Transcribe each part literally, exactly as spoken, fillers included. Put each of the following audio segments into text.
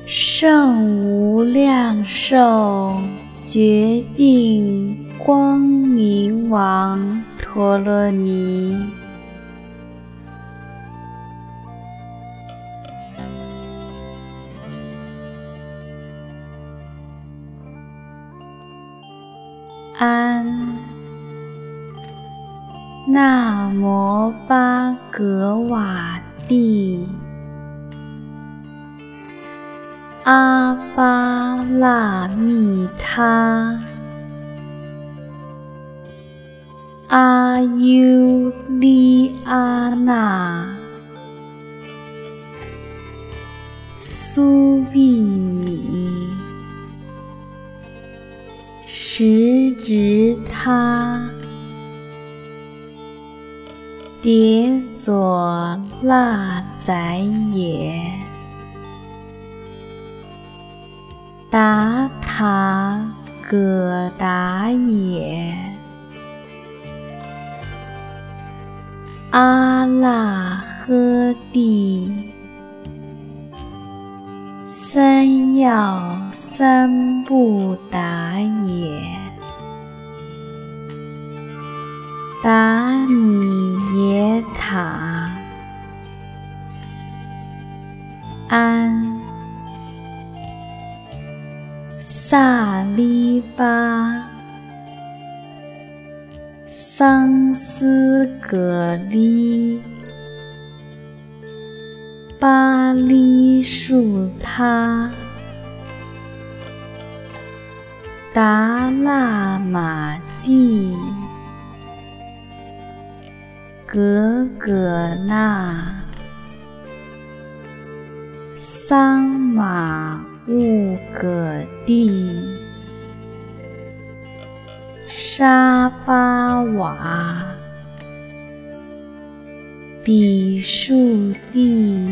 圣无量寿决定光明王陀罗尼，安那摩巴格瓦帝阿巴拉密他阿尤利阿那苏比尼时值他迭佐那宰也达塔葛达也阿那呵帝三要三不达也达尼耶塔安萨利巴桑斯格利巴利树他达那玛帝格格那桑玛乌葛蒂沙巴瓦比树地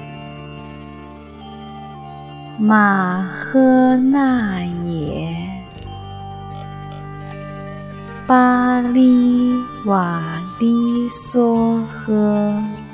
马呵那也巴利瓦利梭呵